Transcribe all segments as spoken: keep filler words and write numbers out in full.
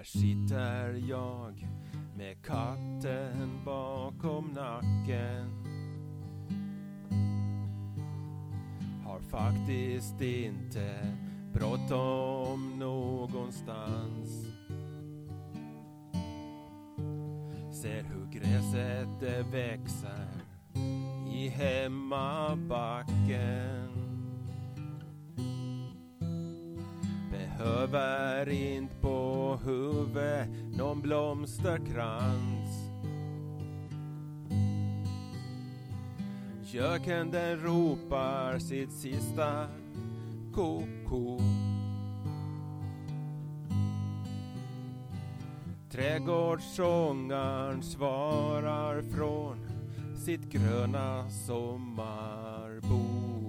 sitter jag med katten bakom nacken. Har faktiskt inte bråttom någonstans. Ser hur gräset det växer i hemmabacken. Behöver inte på huvudet någon blomsterkrans. Göken den ropar sitt sista koko. Trädgårdssångaren svarar från sitt gröna sommarbo.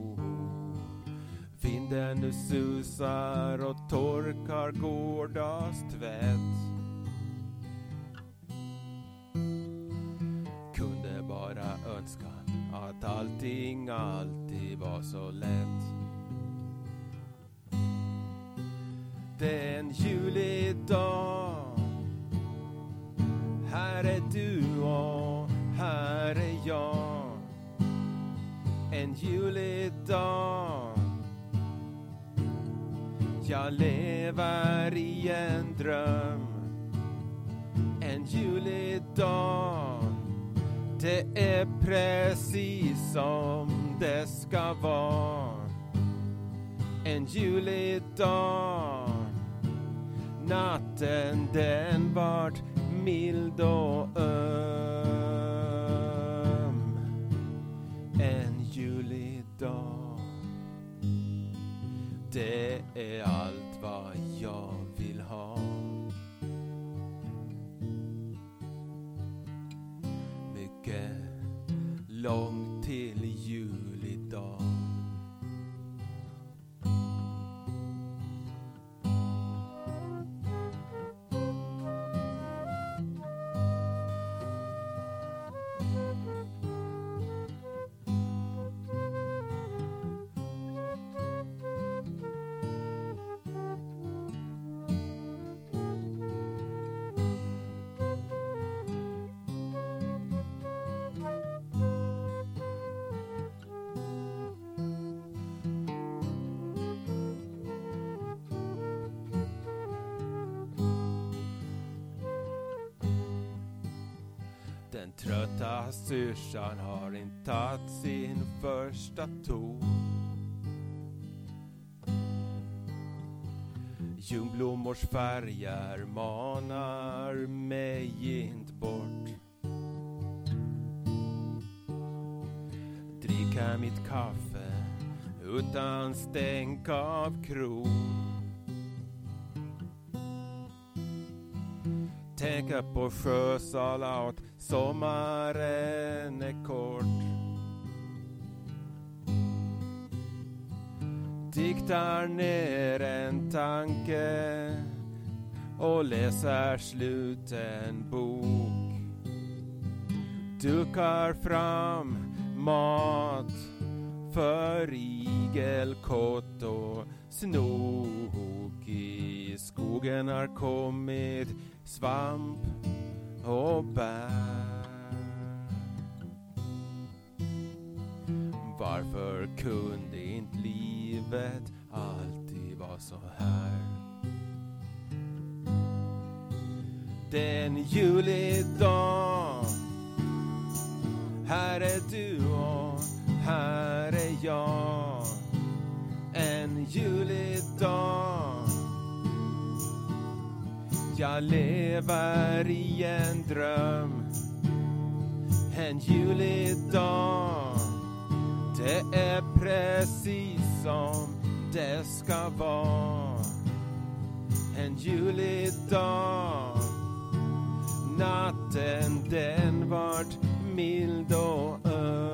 Vinden nu susar och torkar gårdags tvätt. Kunde bara önska att allting alltid var så lätt. Det är en julig dag. Här är du och här är jag. En julig dag. Jag lever i en dröm. En julig dag. Det är precis som det ska vara. En julig dag. Natten den vart mild och öm. En julig dag. Det är allt vad jag vill ha. Mycket långt till julidag. Den trötta syrsan har inte tagit sin första ton. Ljungblommors färger manar mig inte bort. Dricka mitt kaffe utan stänk av kron. Tänka på sjösalat, sommaren är kort. Diktar ner en tanke och läser sluten bok. Dukar fram mat för igelkott och snok. I skogen har kommit svamp och bär. Varför kunde inte livet alltid vara så här? Det är en julig dag. Här är du och här är jag. En julig dag. Jag lever i en dröm. En julig dag. Det är precis som det ska vara. En julig dag. Natten den vart mild och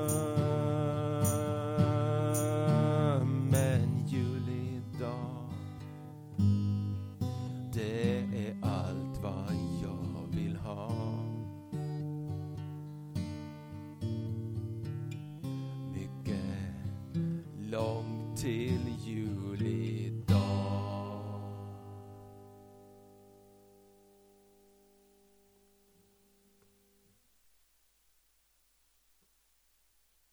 öm. En julig dag. Det är allt vad jag vill ha. Mycket långt till jul.